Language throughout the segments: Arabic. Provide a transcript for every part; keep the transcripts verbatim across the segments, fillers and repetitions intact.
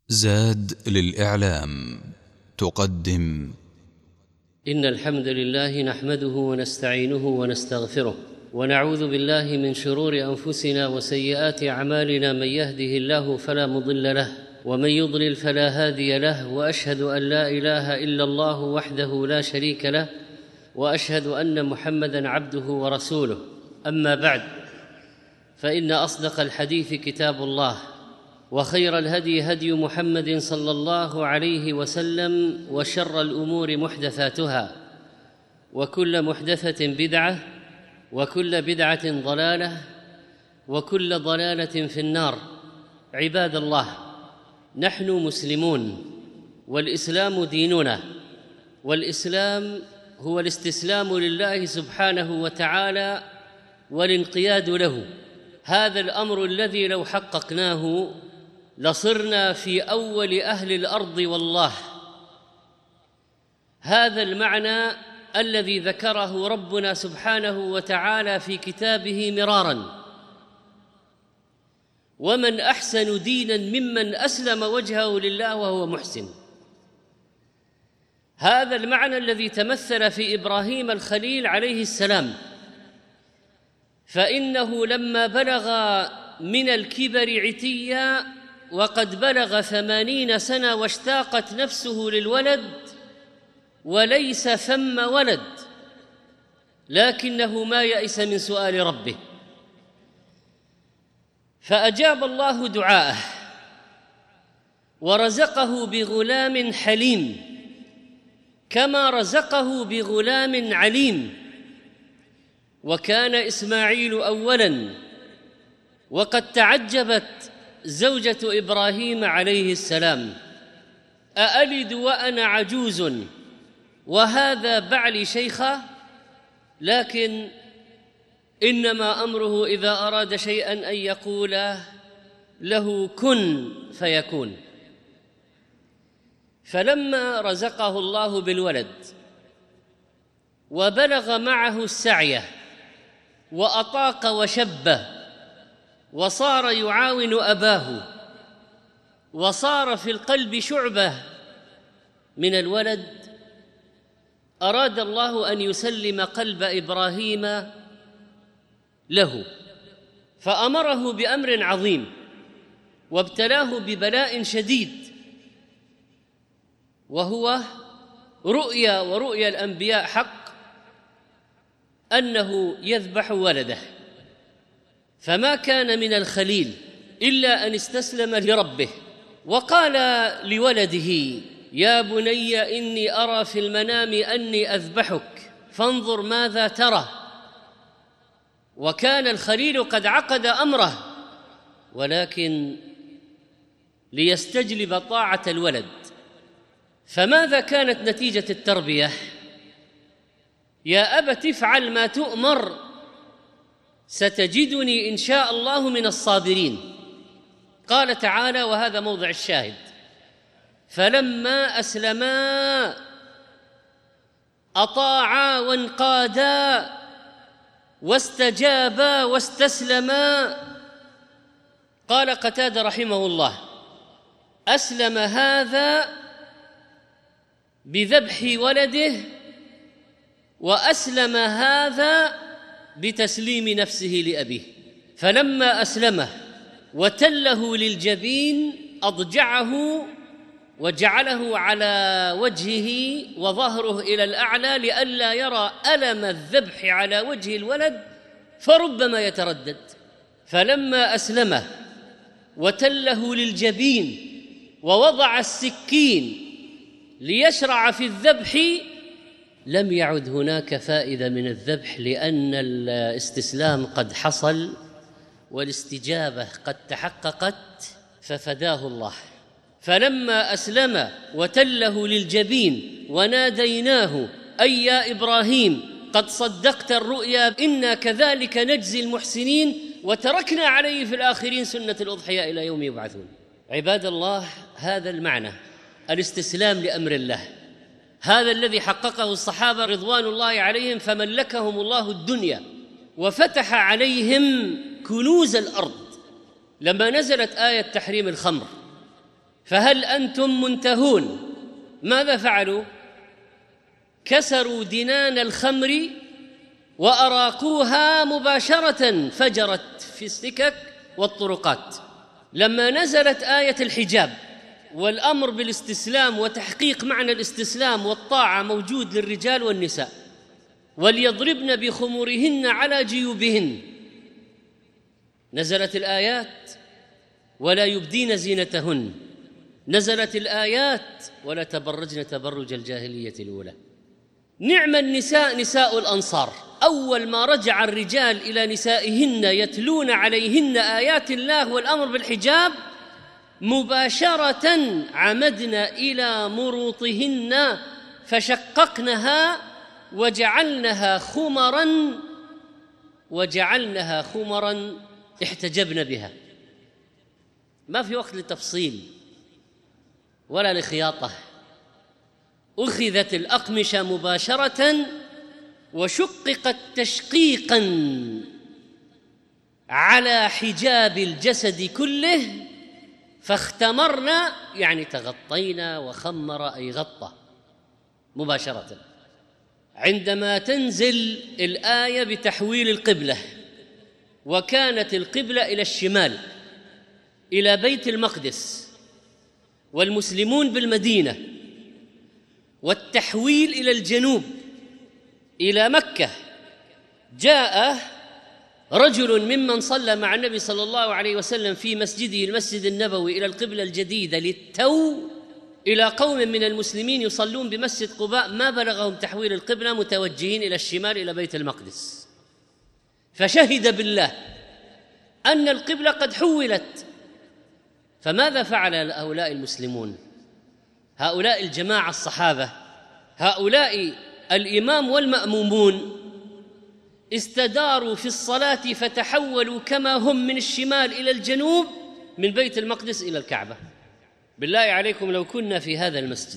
زاد للإعلام تقدم. إن الحمد لله نحمده ونستعينه ونستغفره ونعوذ بالله من شرور أنفسنا وسيئات أعمالنا، من يهده الله فلا مضل له ومن يضلل فلا هادي له، وأشهد أن لا إله إلا الله وحده لا شريك له، وأشهد أن محمدًا عبده ورسوله. أما بعد، فإن أصدق الحديث كتاب الله، وخير الهدي هدي محمد صلى الله عليه وسلم، وشر الأمور محدثاتها، وكل محدثة بدعة، وكل بدعة ضلالة، وكل ضلالة في النار. عباد الله، نحن مسلمون، والإسلام ديننا، والإسلام هو الاستسلام لله سبحانه وتعالى والانقياد له. هذا الأمر الذي لو حققناه لصرنا في أول أهل الأرض والله. هذا المعنى الذي ذكره ربنا سبحانه وتعالى في كتابه مراراً: ومن أحسن ديناً ممن أسلم وجهه لله وهو محسن. هذا المعنى الذي تمثل في إبراهيم الخليل عليه السلام، فإنه لما بلغ من الكبر عتيا وقد بلغ ثمانين سنة واشتاقت نفسه للولد وليس ثم ولد، لكنه ما يئس من سؤال ربه، فأجاب الله دعاءه ورزقه بغلام حليم، كما رزقه بغلام عليم. وكان إسماعيل أولاً، وقد تعجبت زوجة إبراهيم عليه السلام: أألد وأنا عجوز وهذا بعلي شيخا؟ لكن إنما أمره إذا أراد شيئاً أن يقول له كن فيكون. فلما رزقه الله بالولد وبلغ معه السعي وأطاق وشبه وصار يعاون أباه، وصار في القلب شعبة من الولد، أراد الله أن يسلم قلب إبراهيم له، فأمره بأمر عظيم وابتلاه ببلاء شديد، وهو رؤيا ورؤيا الأنبياء حق أنه يذبح ولده. فما كان من الخليل إلا أن استسلم لربه، وقال لولده: يا بني إني أرى في المنام أني أذبحك فانظر ماذا ترى. وكان الخليل قد عقد أمره، ولكن ليستجلب طاعة الولد. فماذا كانت نتيجة التربية؟ يا أبت افعل ما تؤمر ستجدني إن شاء الله من الصابرين. قال تعالى، وهذا موضع الشاهد: فلما أسلما أطاعا وانقادا واستجابا واستسلما. قال قتادة رحمه الله: أسلم هذا بذبح ولده، وأسلم هذا بتسليم نفسه لأبيه. فلما أسلمه وتله للجبين أضجعه وجعله على وجهه وظهره إلى الأعلى لئلا يرى ألم الذبح على وجه الولد فربما يتردد. فلما أسلمه وتله للجبين ووضع السكين ليشرع في الذبح لم يعد هناك فائدة من الذبح، لأن الاستسلام قد حصل والاستجابة قد تحققت، ففداه الله. فلما أسلم وتله للجبين وناديناه أي يا إبراهيم قد صدقت الرؤيا إنا كذلك نجزي المحسنين وتركنا عليه في الآخرين سنة الأضحياء إلى يوم يبعثون. عباد الله، هذا المعنى، الاستسلام لأمر الله، هذا الذي حققه الصحابة رضوان الله عليهم، فملكهم الله الدنيا وفتح عليهم كنوز الأرض. لما نزلت آية تحريم الخمر فهل أنتم منتهون؟ ماذا فعلوا؟ كسروا دنان الخمر وأراقوها مباشرة، فجرت في السكك والطرقات. لما نزلت آية الحجاب والأمر بالاستسلام وتحقيق معنى الاستسلام والطاعة موجود للرجال والنساء، وليضربن بخمورهن على جيوبهن، نزلت الآيات ولا يبدين زينتهن، نزلت الآيات ولا تبرجن تبرج الجاهلية الأولى. نعم النساء نساء الأنصار، أول ما رجع الرجال إلى نسائهن يتلون عليهن آيات الله والأمر بالحجاب مباشرة عمدنا إلى مروطهن فشققنها وجعلنها خمرا وجعلنها خمرا احتجبن بها. ما في وقت للتفصيل ولا لخياطة، أخذت الأقمشة مباشرة وشققت تشقيقا على حجاب الجسد كله، فاختمرنا يعني تغطينا، وخمر أي غطى مباشرة. عندما تنزل الآية بتحويل القبلة، وكانت القبلة إلى الشمال إلى بيت المقدس والمسلمون بالمدينة، والتحويل إلى الجنوب إلى مكة، جاء رجل ممن صلى مع النبي صلى الله عليه وسلم في مسجده المسجد النبوي إلى القبلة الجديدة للتو إلى قوم من المسلمين يصلون بمسجد قباء ما بلغهم تحويل القبلة، متوجهين إلى الشمال إلى بيت المقدس، فشهد بالله أن القبلة قد حولت. فماذا فعل هؤلاء المسلمون؟ هؤلاء الجماعة الصحابة، هؤلاء الإمام والمأمومون، استداروا في الصلاة فتحولوا كما هم من الشمال إلى الجنوب، من بيت المقدس إلى الكعبة. بالله عليكم لو كنا في هذا المسجد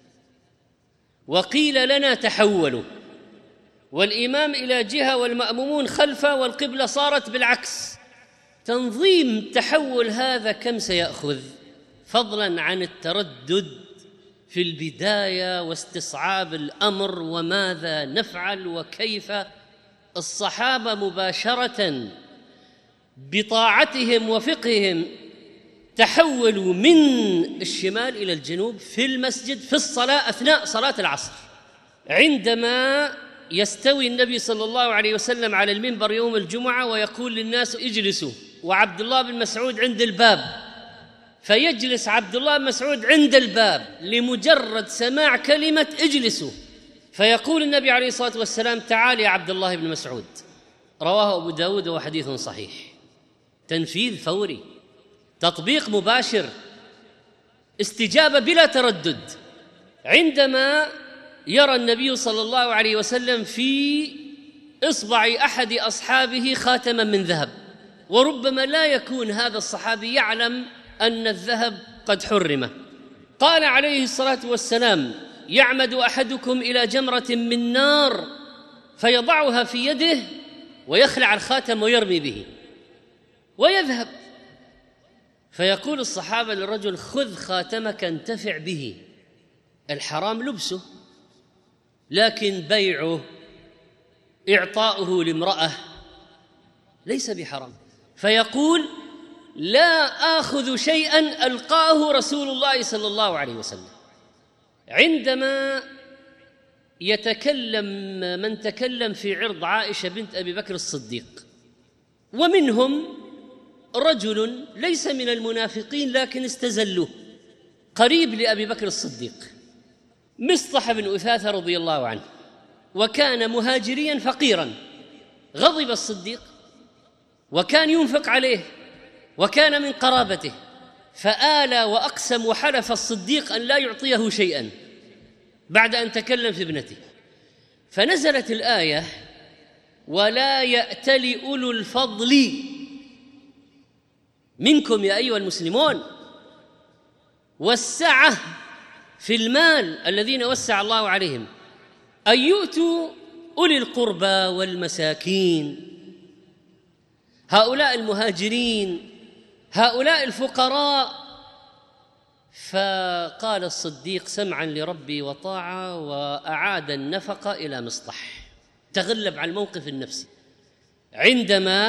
وقيل لنا تحولوا والإمام إلى جهة والمأمومون خلفه والقبلة صارت بالعكس، تنظيم تحول هذا كم سيأخذ؟ فضلاً عن التردد في البداية واستصعاب الأمر وماذا نفعل وكيف. الصحابة مباشرة بطاعتهم وفقههم تحولوا من الشمال إلى الجنوب في المسجد في الصلاة أثناء صلاة العصر. عندما يستوي النبي صلى الله عليه وسلم على المنبر يوم الجمعة ويقول للناس اجلسوا، وعبد الله بن مسعود عند الباب، فيجلس عبد الله بن مسعود عند الباب لمجرد سماع كلمة اجلسوا، فيقول النبي عليه الصلاة والسلام تعال يا عبد الله بن مسعود. رواه أبو داود وحديث صحيح. تنفيذ فوري، تطبيق مباشر، استجابة بلا تردد. عندما يرى النبي صلى الله عليه وسلم في إصبع أحد أصحابه خاتما من ذهب، وربما لا يكون هذا الصحابي يعلم أن الذهب قد حرم، قال عليه الصلاة والسلام يعمد أحدكم إلى جمرة من نار فيضعها في يده ويخلع الخاتم ويرمي به ويذهب، فيقول الصحابة للرجل خذ خاتمك انتفع به. الحرام لبسه، لكن بيعه إعطاؤه لامرأة ليس بحرام. فيقول لا آخذ شيئا ألقاه رسول الله صلى الله عليه وسلم. عندما يتكلم من تكلم في عرض عائشة بنت أبي بكر الصديق، ومنهم رجل ليس من المنافقين لكن استزلوه قريب لأبي بكر الصديق، مصطح بن أثاثة رضي الله عنه، وكان مهاجريا فقيرا. غضب الصديق وكان ينفق عليه وكان من قرابته، فآلى وأقسم وحلف الصديق أن لا يعطيه شيئا بعد أن تكلم في ابنته. فنزلت الآية ولا يأتل أولو الفضل منكم يا أيها المسلمون والسعة في المال الذين وسع الله عليهم أن يؤتوا أولي القربى والمساكين، هؤلاء المهاجرين، هؤلاء الفقراء فقال الصديق: سمعا لربي وطاعة، وأعاد النفقة إلى مصطح. تغلب على الموقف النفسي. عندما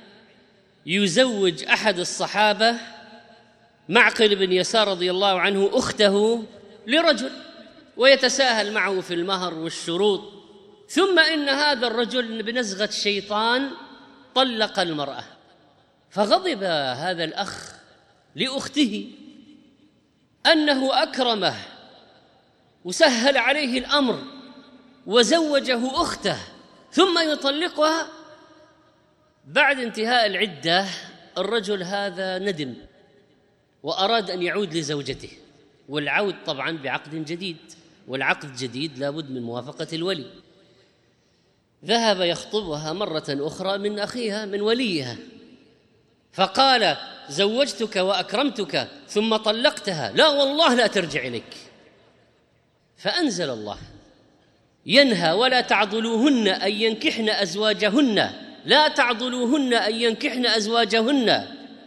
يزوج أحد الصحابة معقل بن يسار رضي الله عنه أخته لرجل ويتساهل معه في المهر والشروط، ثم إن هذا الرجل بنزغة الشيطان طلق المرأة، فغضب هذا الأخ لأخته أنه أكرمه وسهل عليه الأمر وزوجه أخته ثم يطلقها بعد انتهاء العدة. الرجل هذا ندم وأراد أن يعود لزوجته، والعود طبعا بعقد جديد، والعقد الجديد لابد من موافقة الولي. ذهب يخطبها مرة أخرى من أخيها من وليها، فقال: زوجتك وأكرمتك ثم طلقتها، لا والله لا ترجع إليك. فأنزل الله ينهى: ولا تعضلوهن أن ينكحن أزواجهن، لا تعضلوهن أن ينكحن أزواجهن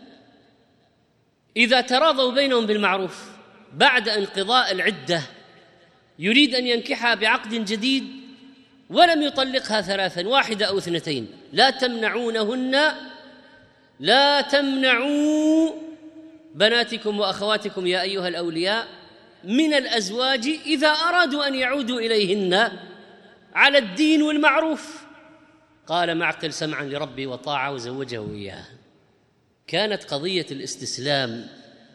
إذا تراضوا بينهم بالمعروف. بعد انقضاء العدة يريد أن ينكحها بعقد جديد ولم يطلقها ثلاثا، واحدة أو اثنتين. لا تمنعونهن، لا تمنعوا بناتكم وأخواتكم يا أيها الأولياء من الأزواج إذا أرادوا أن يعودوا إليهن على الدين والمعروف. قال معقل: سمعا لربي وطاعة، وزوجه إياها. كانت قضية الاستسلام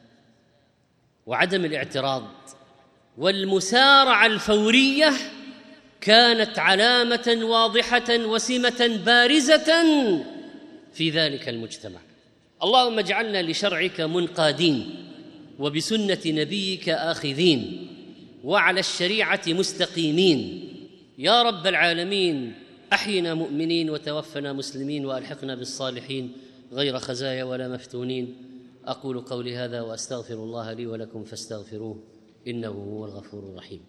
وعدم الاعتراض والمسارعة الفورية كانت علامة واضحة وسمة بارزة في ذلك المجتمع. اللهم اجعلنا لشرعك منقادين، وبسنة نبيك آخذين، وعلى الشريعة مستقيمين يا رب العالمين. أحينا مؤمنين وتوفنا مسلمين، وألحقنا بالصالحين غير خزايا ولا مفتونين. أقول قولي هذا وأستغفر الله لي ولكم فاستغفروه إنه هو الغفور الرحيم.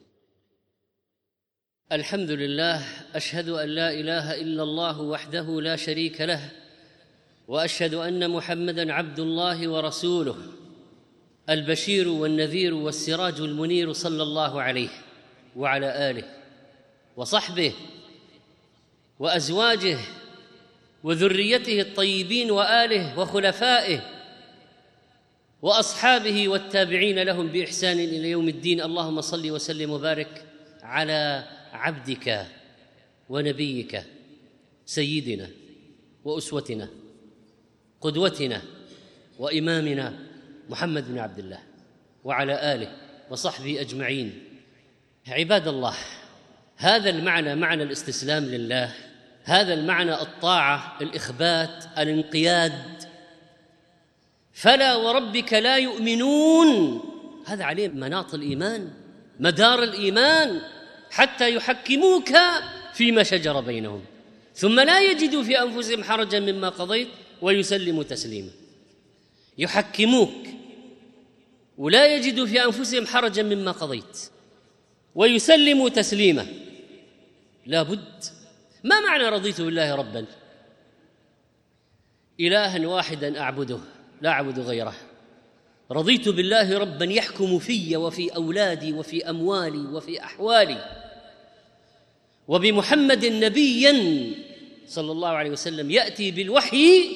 الحمد لله، أشهد أن لا إله إلا الله وحده لا شريك له، وأشهد أن محمدًا عبد الله ورسوله، البشير والنذير والسراج المنير، صلى الله عليه وعلى آله وصحبه وأزواجه وذريته الطيبين وآله وخلفائه وأصحابه والتابعين لهم بإحسان إلى يوم الدين. اللهم صل وسلم وبارك على عبدك ونبيك سيدنا وأسوتنا قدوتنا وإمامنا محمد بن عبد الله وعلى آله وصحبه أجمعين. عباد الله، هذا المعنى، معنى الاستسلام لله، هذا المعنى الطاعة، الإخبات، الانقياد. فلا وربك لا يؤمنون، هذا عليه مناط الإيمان، مدار الإيمان، حتى يحكموك فيما شجر بينهم ثم لا يجدوا في أنفسهم حرجا مما قضيت ويسلموا تسليما. يحكموك ولا يجدوا في أنفسهم حرجا مما قضيت ويسلموا تسليما. لا بد. ما معنى رضيت بالله ربا؟ إلها واحدا أعبده لا أعبد غيره. رضيت بالله ربا يحكم في وفي أولادي وفي أموالي وفي أحوالي، وبمحمد نبيا صلى الله عليه وسلم يأتي بالوحي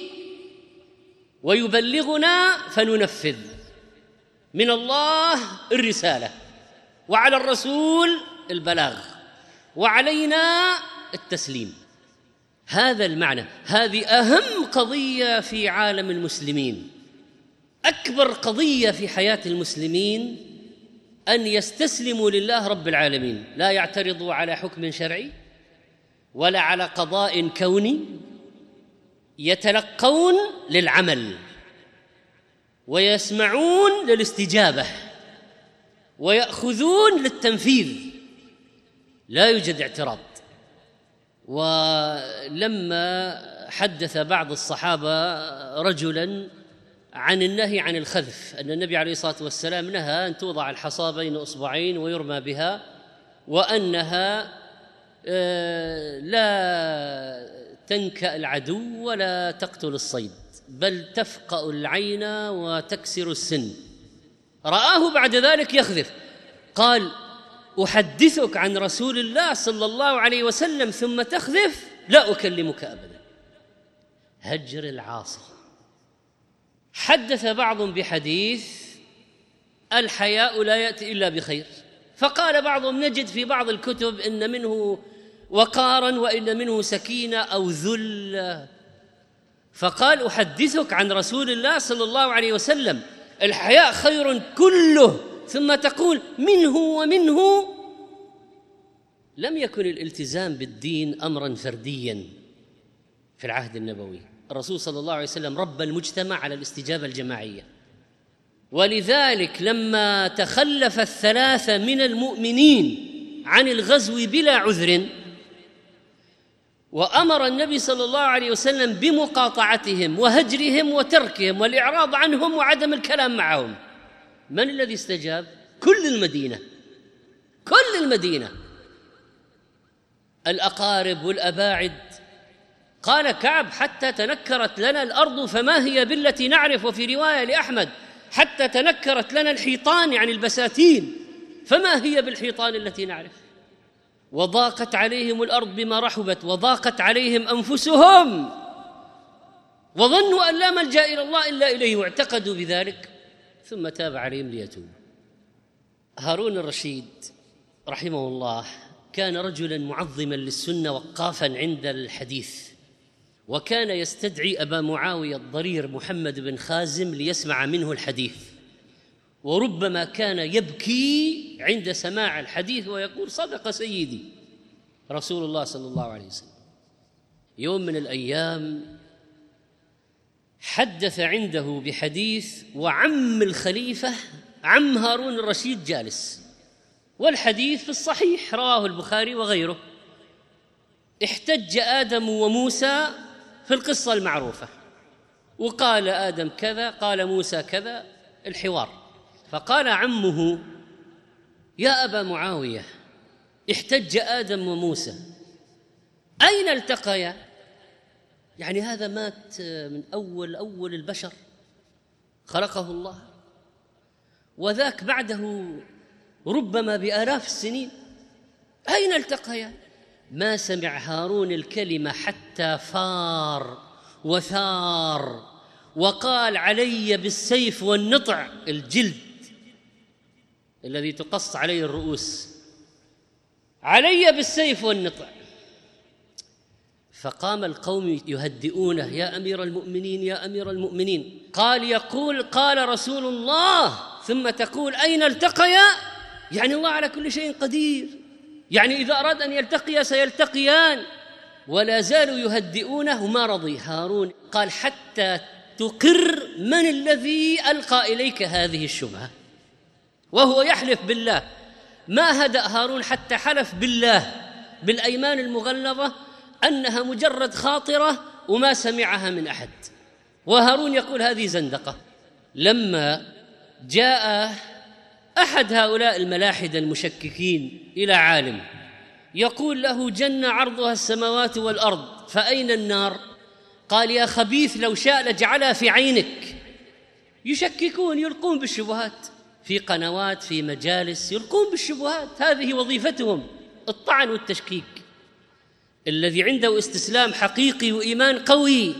ويبلغنا فننفذ. من الله الرسالة، وعلى الرسول البلاغ، وعلينا التسليم. هذا المعنى. هذه أهم قضية في عالم المسلمين، أكبر قضية في حياة المسلمين، أن يستسلموا لله رب العالمين، لا يعترضوا على حكم شرعي ولا على قضاء كوني، يتلقون للعمل ويسمعون للاستجابة ويأخذون للتنفيذ، لا يوجد اعتراض. ولما حدث بعض الصحابة رجلاً عن النهي عن الخذف، أن النبي عليه الصلاة والسلام نهى أن توضع الحصى بين أصبعين ويرمى بها، وأنها لا تنكأ العدو ولا تقتل الصيد، بل تفقأ العين وتكسر السن. رآه بعد ذلك يخذف، قال: أحدثك عن رسول الله صلى الله عليه وسلم ثم تخذف؟ لا أكلمك أبدا. هجر العاصي. حدث بعضهم بحديث: الحياء لا يأتي إلا بخير، فقال بعضهم: نجد في بعض الكتب إن منه وقارا وإن منه سكينة أو ذل، فقال: أحدثك عن رسول الله صلى الله عليه وسلم الحياء خير كله، ثم تقول منه ومنه. لم يكن الالتزام بالدين أمرا فرديا في العهد النبوي، الرسول صلى الله عليه وسلم ربى المجتمع على الاستجابة الجماعية، ولذلك لما تخلف الثلاثة من المؤمنين عن الغزو بلا عذر، وأمر النبي صلى الله عليه وسلم بمقاطعتهم وهجرهم وتركهم والإعراض عنهم وعدم الكلام معهم، من الذي استجاب؟ كل المدينة، كل المدينة، الأقارب والأباعد. قال كعب: حتى تنكرت لنا الأرض فما هي بالتي نعرف، وفي رواية لأحمد: حتى تنكرت لنا الحيطان، يعني البساتين، فما هي بالحيطان التي نعرف. وضاقت عليهم الأرض بما رحبت، وضاقت عليهم أنفسهم، وظنوا أن لا ملجأ إلى الله إلا إليه، واعتقدوا بذلك، ثم تاب عليهم ليتوبوا. هارون الرشيد رحمه الله كان رجلاً معظماً للسنة وقافاً عند الحديث، وكان يستدعي أبا معاوية الضرير محمد بن خازم ليسمع منه الحديث، وربما كان يبكي عند سماع الحديث ويقول: صدق سيدي رسول الله صلى الله عليه وسلم. يوم من الأيام حدث عنده بحديث، وعم الخليفة عم هارون الرشيد جالس، والحديث في الصحيح رواه البخاري وغيره. احتج آدم وموسى في القصة المعروفة، وقال آدم كذا، قال موسى كذا، الحوار. فقال عمه: يا أبا معاوية، احتج آدم وموسى، أين التقيا؟ يعني هذا مات من أول أول البشر خلقه الله، وذاك بعده ربما بآلاف السنين، أين التقيا؟ ما سمع هارون الكلمة حتى فار وثار، وقال: علي بالسيف والنطع، الجلد الذي تقص عليه الرؤوس، علي بالسيف والنطع. فقام القوم يهدئونه: يا أمير المؤمنين، يا أمير المؤمنين. قال: يقول قال رسول الله، ثم تقول أين التقيا؟ يعني الله على كل شيء قدير، يعني إذا أراد أن يلتقيا سيلتقيان. ولا زالوا يهدئونه، وما رضي هارون. قال: حتى تقر من الذي ألقى إليك هذه الشبهة، وهو يحلف بالله. ما هدأ هارون حتى حلف بالله بالأيمان المغلظة أنها مجرد خاطرة وما سمعها من أحد، وهارون يقول هذه زندقة. لما جاء أحد هؤلاء الملاحدة المشككين إلى عالم يقول له: جنة عرضها السماوات والأرض، فأين النار؟ قال: يا خبيث، لو شاء لجعلها في عينك. يشككون، يلقون بالشبهات في قنوات، في مجالس، يلقون بالشبهات، هذه وظيفتهم، الطعن والتشكيك. الذي عنده استسلام حقيقي وإيمان قوي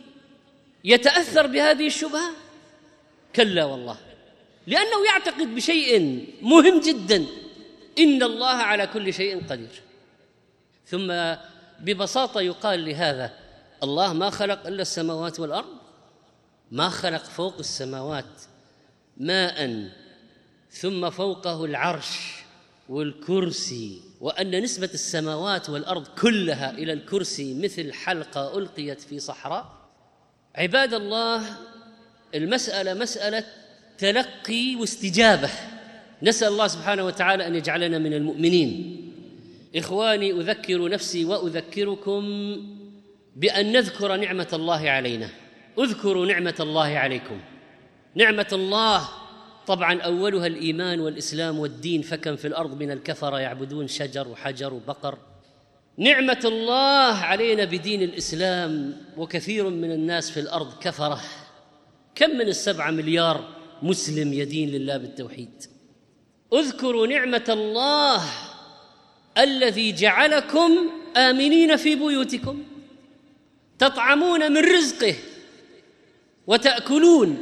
يتأثر بهذه الشبهة؟ كلا والله، لأنه يعتقد بشيء مهم جدا: إن الله على كل شيء قدير. ثم ببساطة يقال لهذا: الله ما خلق إلا السماوات والأرض؟ ما خلق فوق السماوات ماء، ثم فوقه العرش والكرسي، وأن نسبة السماوات والأرض كلها إلى الكرسي مثل حلقة ألقيت في صحراء؟ عباد الله، المسألة مسألة تلقي واستجابة. نسأل الله سبحانه وتعالى أن يجعلنا من المؤمنين. إخواني، أذكر نفسي وأذكركم بأن نذكر نعمة الله علينا. اذكروا نعمة الله عليكم. نعمة الله طبعا أولها الإيمان والإسلام والدين، فكم في الأرض من الكفرة يعبدون شجر وحجر وبقر. نعمة الله علينا بدين الإسلام، وكثير من الناس في الأرض كفرة. كم من السبعة مليار مسلم يدين لله بالتوحيد. اذكروا نعمة الله الذي جعلكم آمنين في بيوتكم تطعمون من رزقه وتأكلون،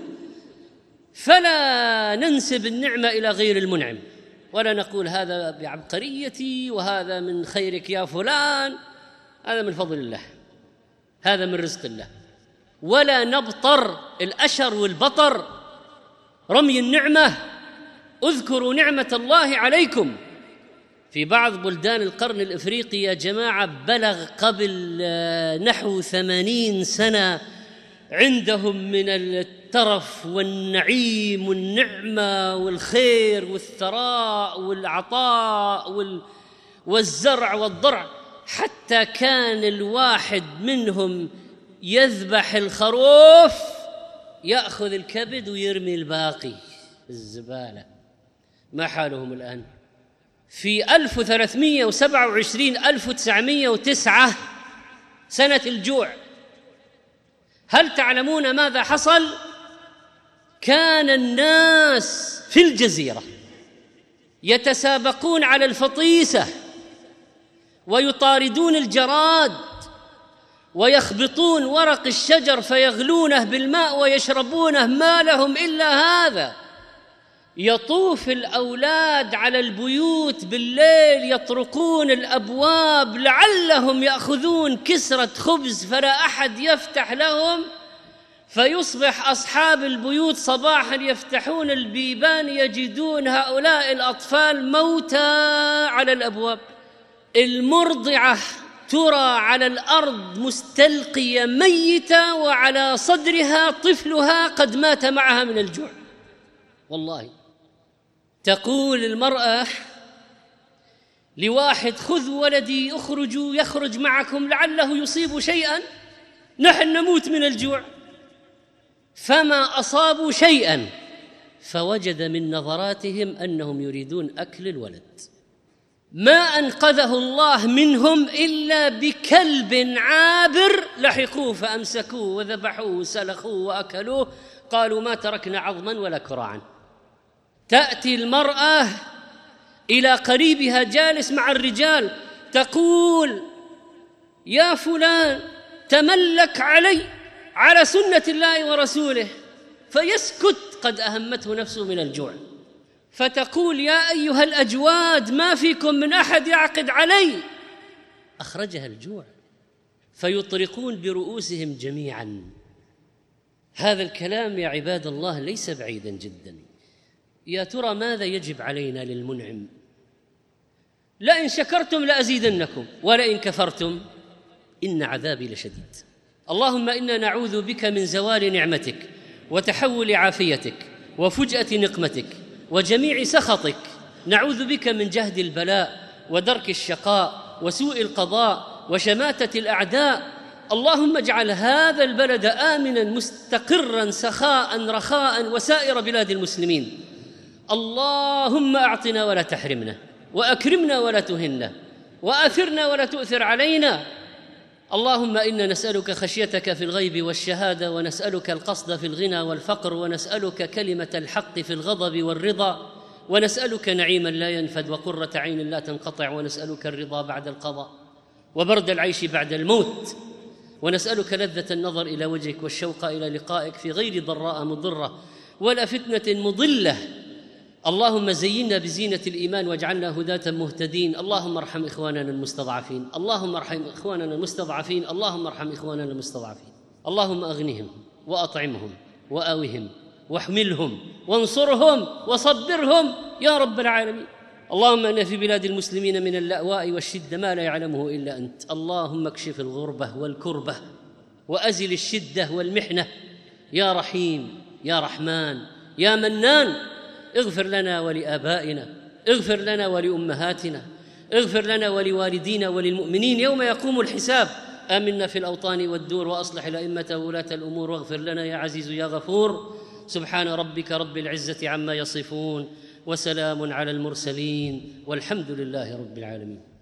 فلا ننسب النعمة إلى غير المنعم، ولا نقول هذا بعبقريتي وهذا من خيرك يا فلان، هذا من فضل الله، هذا من رزق الله. ولا نبطر الأشر والبطر، رمي النعمة. اذكروا نعمة الله عليكم. في بعض بلدان القرن الإفريقي يا جماعة بلغ قبل نحو ثمانين سنة عندهم من الترف والنعيم والنعمة والخير والثراء والعطاء والزرع والضرع، حتى كان الواحد منهم يذبح الخروف يأخذ الكبد ويرمي الباقي الزبالة. ما حالهم الآن؟ في ألف وثلاثمائة وسبعة وعشرين ألف وتسعمائة وتسعة سنة الجوع، هل تعلمون ماذا حصل؟ كان الناس في الجزيرة يتسابقون على الفطيسة ويطاردون الجراد ويخبطون ورق الشجر فيغلونه بالماء ويشربونه، ما لهم إلا هذا. يطوف الأولاد على البيوت بالليل يطرقون الأبواب لعلهم يأخذون كسرة خبز، فلا أحد يفتح لهم، فيصبح أصحاب البيوت صباحا يفتحون البيبان يجدون هؤلاء الأطفال موتى على الأبواب. المرضعة ترى على الأرض مستلقية ميتة وعلى صدرها طفلها قد مات معها من الجوع. والله تقول المرأة لواحد: خذ ولدي اخرجوا يخرج معكم لعله يصيب شيئا، نحن نموت من الجوع. فما أصابوا شيئا، فوجد من نظراتهم أنهم يريدون أكل الولد. ما أنقذه الله منهم إلا بكلب عابر لحقوه فأمسكوه وذبحوه وسلخوه وأكلوه، قالوا ما تركنا عظما ولا كراعا. تأتي المرأة إلى قريبها جالس مع الرجال تقول: يا فلان تملك علي على سنة الله ورسوله، فيسكت قد أهمته نفسه من الجوع، فتقول: يا أيها الأجواد ما فيكم من أحد يعقد علي، أخرجها الجوع، فيطرقون برؤوسهم جميعا. هذا الكلام يا عباد الله ليس بعيدا جدا. يا ترى ماذا يجب علينا للمنعم؟ لئن شكرتم لأزيدنكم ولئن كفرتم إن عذابي لشديد. اللهم إنا نعوذ بك من زوال نعمتك وتحول عافيتك وفجأة نقمتك وجميع سخطك. نعوذ بك من جهد البلاء ودرك الشقاء وسوء القضاء وشماتة الأعداء. اللهم اجعل هذا البلد آمنا مستقرا سخاء رخاء وسائر بلاد المسلمين. اللهم أعطنا ولا تحرمنا، وأكرمنا ولا تهنا، وآثرنا ولا تؤثر علينا. اللهم إنا نسألك خشيتك في الغيب والشهادة، ونسألك القصد في الغنى والفقر، ونسألك كلمة الحق في الغضب والرضا، ونسألك نعيما لا ينفد وقرة عين لا تنقطع، ونسألك الرضا بعد القضاء وبرد العيش بعد الموت، ونسألك لذة النظر إلى وجهك والشوق إلى لقائك في غير ضراء مضرة ولا فتنة مضلة. اللهم زينا بزينة الإيمان واجعلنا هداة مهتدين. اللهم ارحم إخواننا المستضعفين، اللهم ارحم إخواننا المستضعفين، اللهم ارحم إخواننا المستضعفين. اللهم أغنهم وأطعمهم وآوهم واحملهم وانصرهم وصبرهم يا رب العالمين. اللهم إن في بلاد المسلمين من اللأواء والشدة ما لا يعلمه إلا أنت. اللهم اكشف الغربة والكربة وأزل الشدة والمحنة يا رحيم يا رحمن يا منان. اغفر لنا ولآبائنا، اغفر لنا ولأمهاتنا، اغفر لنا ولوالدينا وللمؤمنين يوم يقوم الحساب. آمنا في الأوطان والدور، وأصلح الأئمة وولاة الأمور، واغفر لنا يا عزيز يا غفور. سبحان ربك رب العزة عما يصفون، وسلام على المرسلين، والحمد لله رب العالمين.